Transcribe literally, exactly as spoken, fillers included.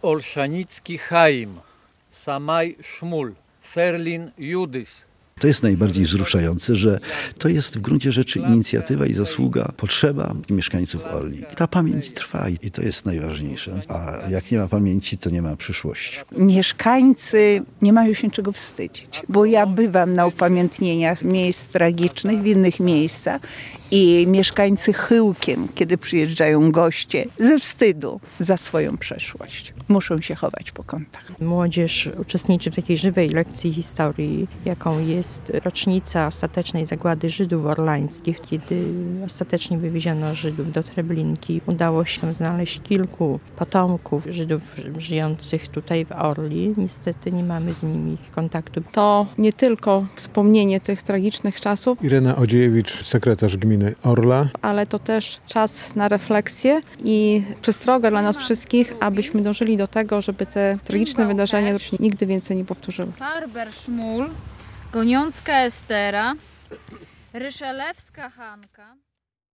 Olszanicki Chaim, Samaj Szmul, Ferlin Judys. To jest najbardziej wzruszające, że to jest w gruncie rzeczy inicjatywa i zasługa, potrzeba mieszkańców Orli. Ta pamięć trwa i to jest najważniejsze. A jak nie ma pamięci, to nie ma przyszłości. Mieszkańcy nie mają się czego wstydzić, bo ja bywam na upamiętnieniach miejsc tragicznych w innych miejscach i mieszkańcy chyłkiem, kiedy przyjeżdżają goście, ze wstydu za swoją przeszłość, muszą się chować po kątach. Młodzież uczestniczy w takiej żywej lekcji historii, jaką jest rocznica ostatecznej zagłady Żydów orlańskich, kiedy ostatecznie wywieziono Żydów do Treblinki. Udało się znaleźć kilku potomków Żydów żyjących tutaj w Orli. Niestety nie mamy z nimi kontaktu. To nie tylko wspomnienie tych tragicznych czasów. Irena Odziejewicz, sekretarz gminy Orla. Ale to też czas na refleksję i przestroga dla nas wszystkich, abyśmy dążyli do tego, żeby te tragiczne wydarzenia się nigdy więcej nie powtórzyły. Farber Szmul, Goniącka Estera, Ryszalewska Hanka.